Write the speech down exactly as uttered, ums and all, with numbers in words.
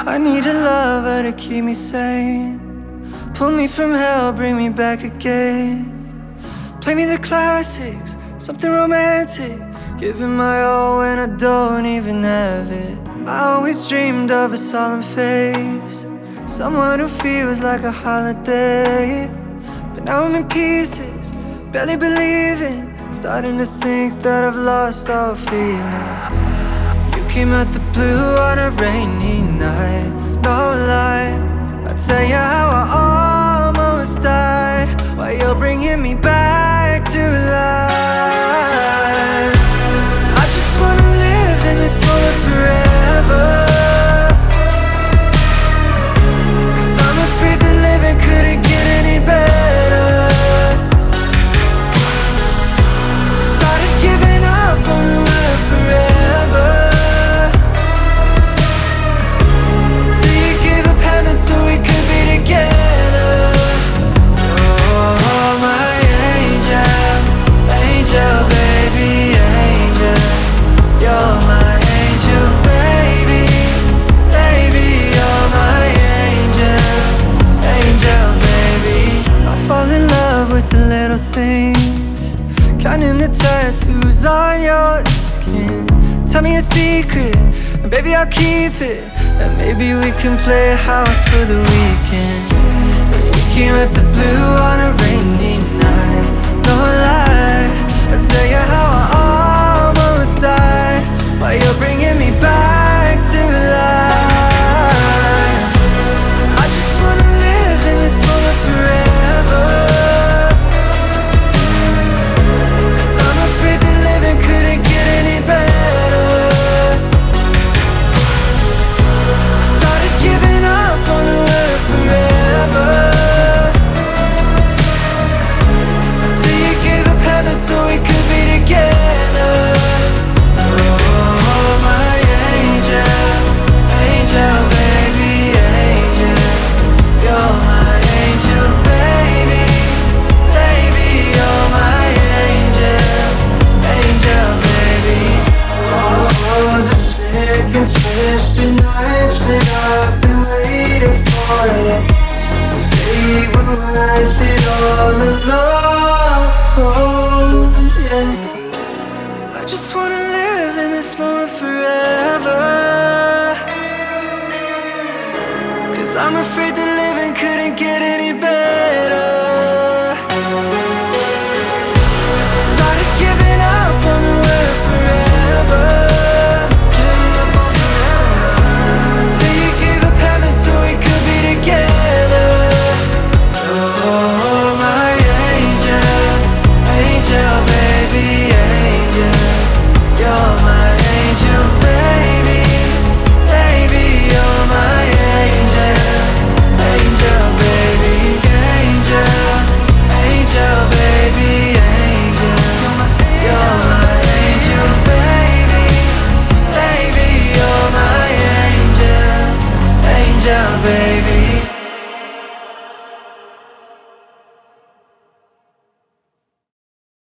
I need a lover to keep me sane, pull me from hell, bring me back again. Play me the classics, something romantic, giving my all when I don't even have it. I always dreamed of a solemn face, someone who feels like a holiday. But now I'm in pieces, barely believing, starting to think that I've lost all feeling. You came out the blue on a rainy night, no lie, I'll tell you how I almost died, while you're bringing me back to life. I just wanna live in this moment forever, 'cause I'm afraid that living couldn't get any better. Started giving up on the word forever, till you gave up heaven so we could be together. Oh, my angel, angel, baby, angel. You're my angel, baby, baby. You're my angel, angel, baby. I fall in love with the little things, counting the tattoos on your skin. Tell me a secret, and baby I'll keep it, and maybe we can play house for the weekend. We came at the blue on a rainy night, no lie, I'll tell you how I almost died, while you're bringing me back to life. I just wanna live in this moment forever, 'cause I'm afraid that living couldn't get any better. Started giving up on the word forever, till you gave up heaven so we could be together. Oh, my angel, angel, baby, angel. You're my angel, baby, baby. You're my angel, angel, baby. Oh, the sick and twisted nights that I've been waiting for you, they were worth it all alone.